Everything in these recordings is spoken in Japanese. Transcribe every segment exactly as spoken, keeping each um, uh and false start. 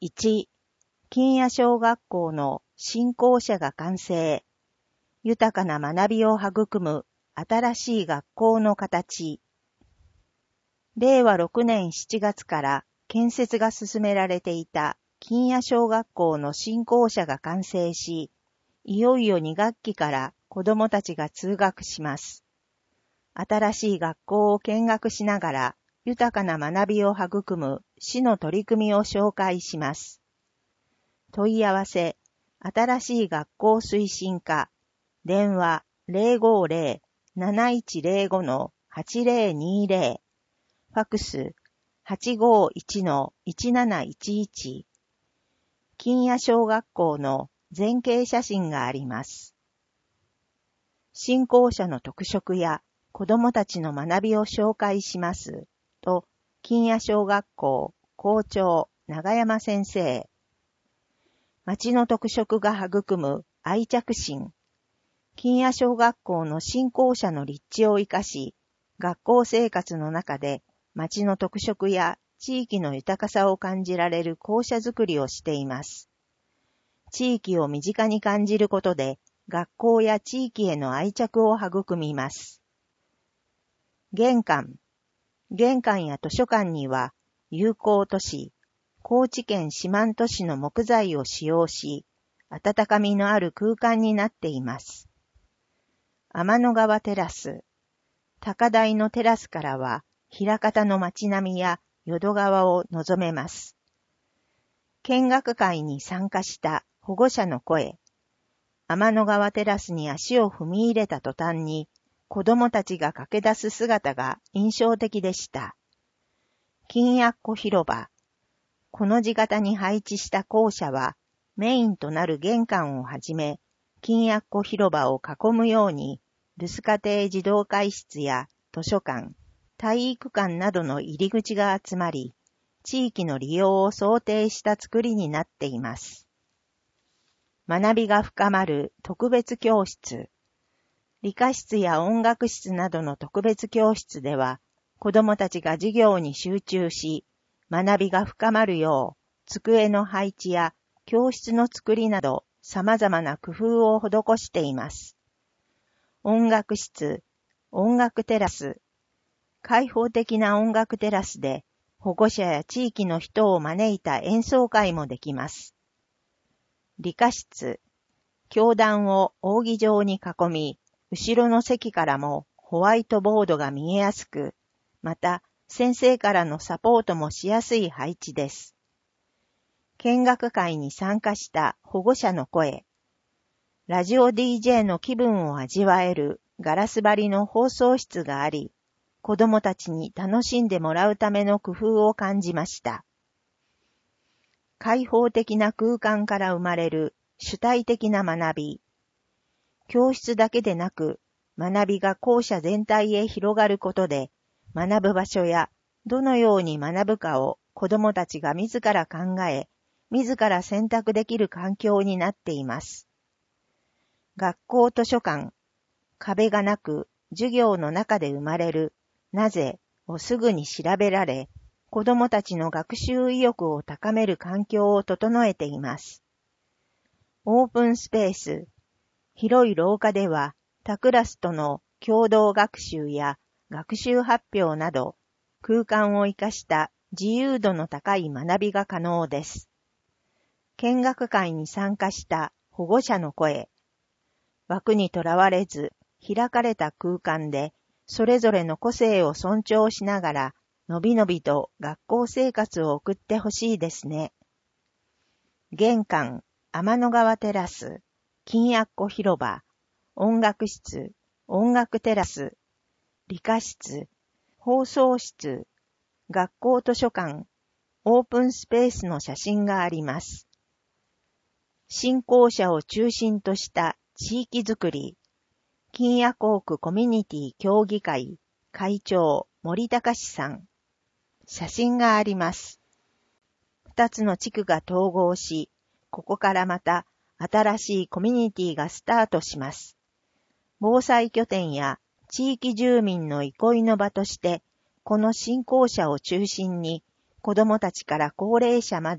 いち、金谷小学校の新校舎が完成。豊かな学びを育む新しい学校の形。れいわろくねんしちがつから建設が進められていた金谷小学校の新校舎が完成し、いよいよにがっきから子どもたちが通学します。新しい学校を見学しながら豊かな学びを育む市の取り組みを紹介します。問い合わせ、新しい学校推進課、電話 ゼロごーゼロ なないちゼロご のはちゼロにゼロ、ファクス はちごーいち のいちなないちいち。金谷小学校の全景写真があります。新校舎の特色や子どもたちの学びを紹介しますと、金谷小学校校長永山先生。町の特色が育む愛着心。金谷小学校の新校舎の立地を生かし、学校生活の中で町の特色や地域の豊かさを感じられる校舎づくりをしています。地域を身近に感じることで、学校や地域への愛着を育みます。玄関。玄関や図書館には、友好都市、高知県四万十市の木材を使用し、温かみのある空間になっています。天の川テラス。高台のテラスからは、枚方の街並みや淀川を望めます。見学会に参加した保護者の声。天の川テラスに足を踏み入れた途端に、子供たちが駆け出す姿が印象的でした。金谷っ子広場。この字型に配置した校舎は、メインとなる玄関をはじめ、金谷っ子広場を囲むように、留守家庭児童会室や図書館、体育館などの入り口が集まり、地域の利用を想定した作りになっています。学びが深まる特別教室。理科室や音楽室などの特別教室では、子どもたちが授業に集中し、学びが深まるよう、机の配置や教室の作りなど様々な工夫を施しています。音楽室、音楽テラス。開放的な音楽テラスで、保護者や地域の人を招いた演奏会もできます。理科室。教壇を扇状に囲み、後ろの席からもホワイトボードが見えやすく、また先生からのサポートもしやすい配置です。見学会に参加した保護者の声。ラジオ ディージェー の気分を味わえるガラス張りの放送室があり、子どもたちに楽しんでもらうための工夫を感じました。開放的な空間から生まれる主体的な学び。教室だけでなく、学びが校舎全体へ広がることで、学ぶ場所やどのように学ぶかを子どもたちが自ら考え、自ら選択できる環境になっています。学校図書館。壁がなく、授業の中で生まれる、なぜをすぐに調べられ、子どもたちの学習意欲を高める環境を整えています。オープンスペース。広い廊下では、他クラスとの共同学習や学習発表など、空間を生かした自由度の高い学びが可能です。見学会に参加した保護者の声。枠にとらわれず、開かれた空間で、それぞれの個性を尊重しながら、のびのびと学校生活を送ってほしいですね。玄関、天の川テラス、金谷っ子広場、音楽室、音楽テラス、理科室、放送室、学校図書館、オープンスペースの写真があります。新校舎を中心とした地域づくり、金谷校区コミュニティ協議会会長森隆さん。写真があります。二つの地区が統合し、ここからまた新しいコミュニティがスタートします。防災拠点や地域住民の憩いの場として、この新校舎を中心に子どもたちから高齢者まで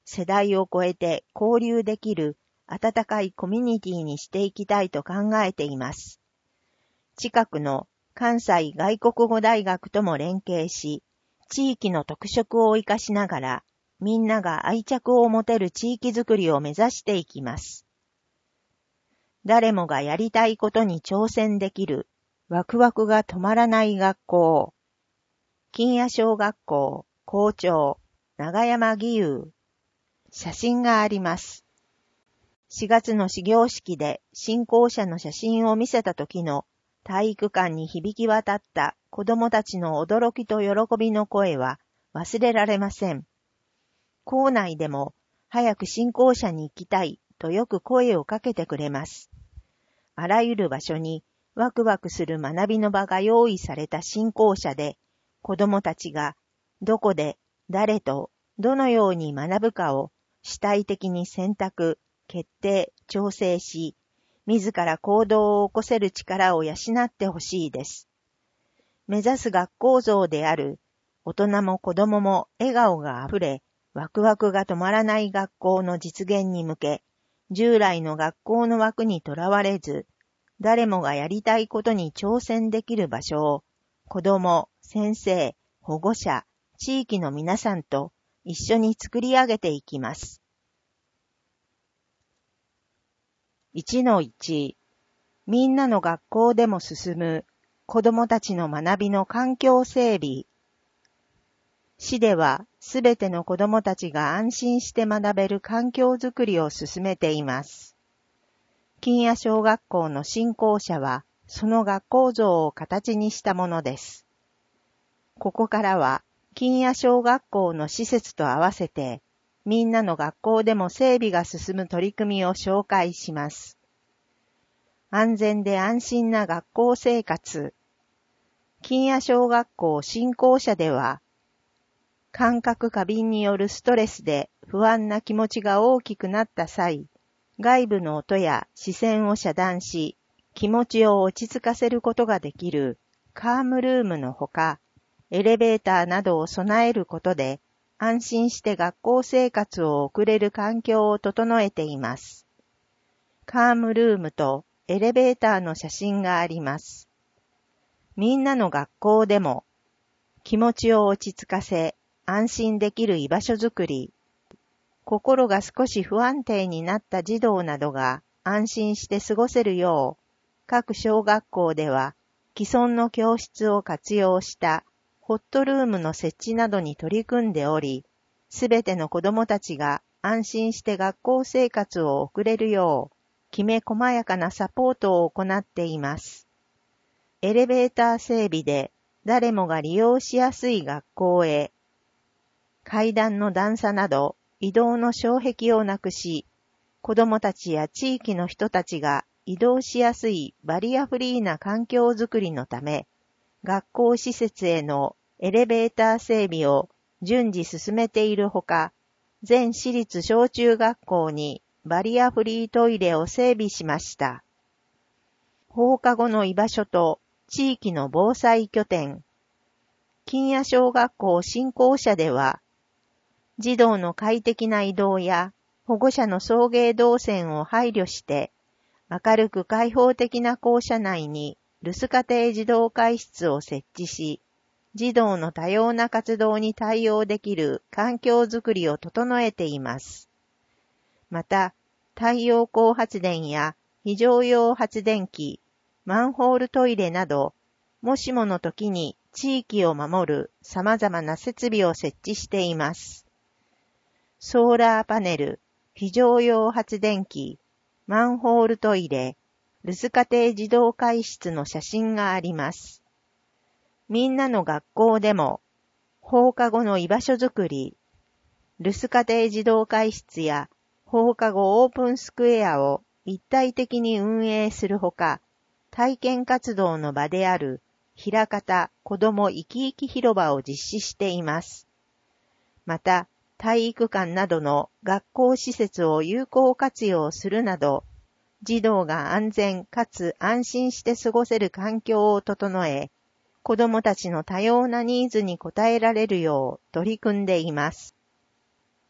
世代を超えて交流できる温かいコミュニティにしていきたいと考えています。近くの関西外国語大学とも連携し、地域の特色を生かしながら、みんなが愛着を持てる地域づくりを目指していきます。誰もがやりたいことに挑戦できる、ワクワクが止まらない学校。金谷小学校校長、長山義勇。写真があります。しがつの始業式で新校舎の写真を見せた時の体育館に響き渡った子供たちの驚きと喜びの声は忘れられません。校内でも早く新校舎に行きたいとよく声をかけてくれます。あらゆる場所にワクワクする学びの場が用意された新校舎で、子供たちがどこで誰とどのように学ぶかを主体的に選択、決定、調整し、自ら行動を起こせる力を養ってほしいです。目指す学校像である大人も子供も笑顔があふれ、ワクワクが止まらない学校の実現に向け、従来の学校の枠にとらわれず、誰もがやりたいことに挑戦できる場所を、子供、先生、保護者、地域の皆さんと一緒に作り上げていきます。いちのいち、みんなの学校でも進む子供たちの学びの環境整備。市ではすべての子供たちが安心して学べる環境づくりを進めています。金谷小学校の新校舎はその学校像を形にしたものです。ここからは金谷小学校の施設と合わせてみんなの学校でも整備が進む取り組みを紹介します。安全で安心な学校生活。金谷小学校新校舎では感覚過敏によるストレスで不安な気持ちが大きくなった際、外部の音や視線を遮断し、気持ちを落ち着かせることができるカームルームのほか、エレベーターなどを備えることで、安心して学校生活を送れる環境を整えています。カームルームとエレベーターの写真があります。みんなの学校でも、気持ちを落ち着かせ、安心できる居場所づくり、心が少し不安定になった児童などが安心して過ごせるよう、各小学校では既存の教室を活用したホットルームの設置などに取り組んでおり、すべての子どもたちが安心して学校生活を送れるよう、きめ細やかなサポートを行っています。エレベーター整備で誰もが利用しやすい学校へ、階段の段差など移動の障壁をなくし、子どもたちや地域の人たちが移動しやすいバリアフリーな環境づくりのため、学校施設へのエレベーター整備を順次進めているほか、全市立小中学校にバリアフリートイレを整備しました。放課後の居場所と地域の防災拠点。金谷小学校新校舎では、児童の快適な移動や保護者の送迎動線を配慮して、明るく開放的な校舎内に留守家庭児童会室を設置し、児童の多様な活動に対応できる環境づくりを整えています。また、太陽光発電や非常用発電機、マンホールトイレなど、もしもの時に地域を守る様々な設備を設置しています。ソーラーパネル、非常用発電機、マンホールトイレ、留守家庭児童会室の写真があります。みんなの学校でも放課後の居場所づくり、留守家庭児童会室や放課後オープンスクエアを一体的に運営するほか、体験活動の場であるひらかた子どもいきいき広場を実施しています。また、体育館などの学校施設を有効活用するなど、児童が安全かつ安心して過ごせる環境を整え、子どもたちの多様なニーズに応えられるよう取り組んでいます。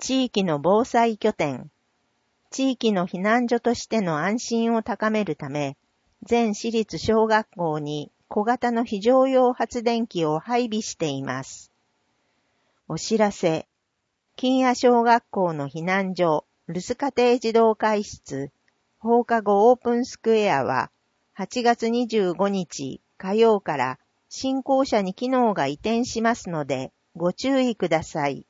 地域の防災拠点、地域の避難所としての安心を高めるため、全市立小学校に小型の非常用発電機を配備しています。お知らせ、金谷小学校の避難所、留守家庭児童会室、放課後オープンスクエアは、はちがつにじゅうごにち火曜から新校舎に機能が移転しますので、ご注意ください。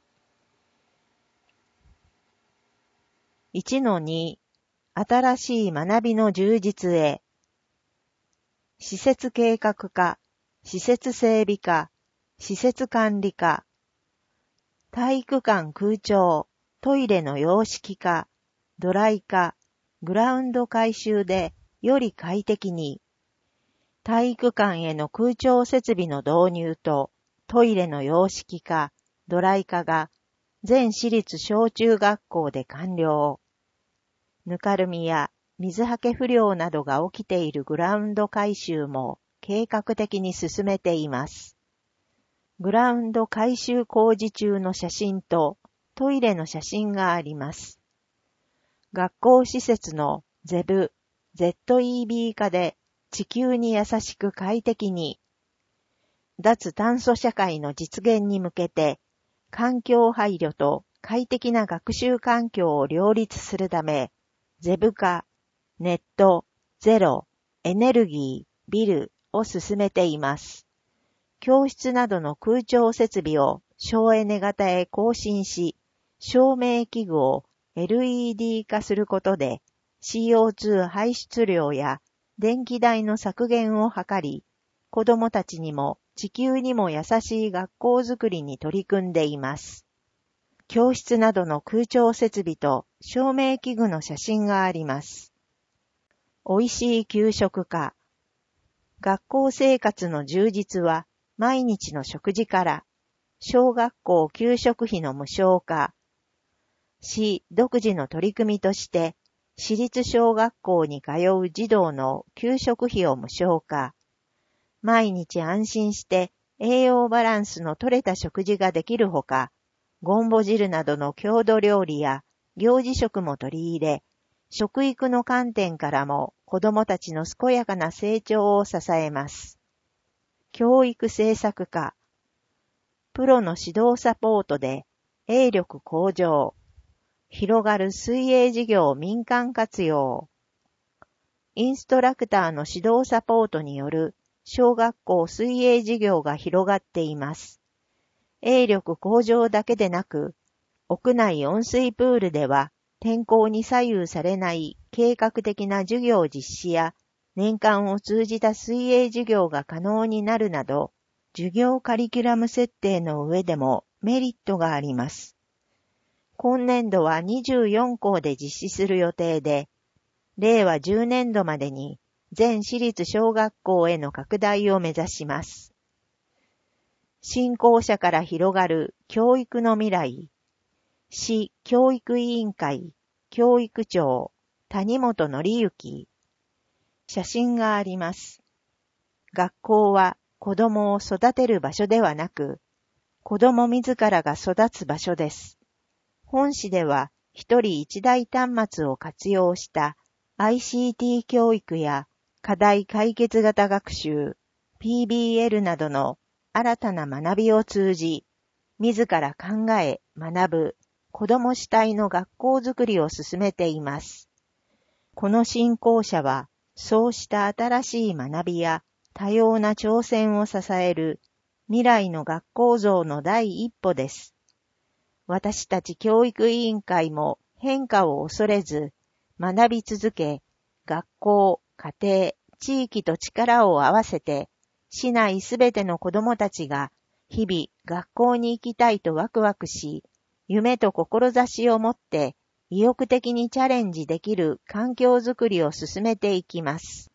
いちのに 新しい学びの充実へ。施設計画課、施設整備課、施設管理課、体育館空調、トイレの洋式化、ドライ化、グラウンド改修でより快適に、体育館への空調設備の導入とトイレの洋式化、ドライ化が全市立小中学校で完了。ぬかるみや水はけ不良などが起きているグラウンド改修も計画的に進めています。グラウンド改修工事中の写真とトイレの写真があります。学校施設のゼブ、ゼットイービー 化で地球に優しく快適に、脱炭素社会の実現に向けて環境配慮と快適な学習環境を両立するため、ゼブ化、ネット、ゼロ、エネルギー、ビルを進めています。教室などの空調設備を省エネ型へ更新し、照明器具を エルイーディー 化することで シーオーツー 排出量や電気代の削減を図り、子どもたちにも地球にも優しい学校づくりに取り組んでいます。教室などの空調設備と照明器具の写真があります。おいしい給食課。学校生活の充実は毎日の食事から、小学校給食費の無償化。市独自の取り組みとして、私立小学校に通う児童の給食費を無償化。毎日安心して栄養バランスの取れた食事ができるほか、ゴンボ汁などの郷土料理や行事食も取り入れ、食育の観点からも子どもたちの健やかな成長を支えます。教育政策課。プロの指導サポートで営力向上。広がる水泳事業民間活用。インストラクターの指導サポートによる小学校水泳事業が広がっています。泳力向上だけでなく、屋内温水プールでは天候に左右されない計画的な授業実施や年間を通じた水泳授業が可能になるなど、授業カリキュラム設定の上でもメリットがあります。今年度はにじゅうよんこうで実施する予定で、れいわじゅうねんどまでに全市立小学校への拡大を目指します。新校舎から広がる教育の未来。市教育委員会、教育長、谷本則之。写真があります。学校は子供を育てる場所ではなく、子供自らが育つ場所です。本市では一人一台端末を活用した アイシーティー 教育や課題解決型学習、ピービーエル などの新たな学びを通じ、自ら考え、学ぶ子ども主体の学校づくりを進めています。この新校舎は、そうした新しい学びや多様な挑戦を支える未来の学校像の第一歩です。私たち教育委員会も変化を恐れず、学び続け、学校、家庭、地域と力を合わせて、市内すべての子どもたちが日々学校に行きたいとワクワクし、夢と志を持って意欲的にチャレンジできる環境づくりを進めていきます。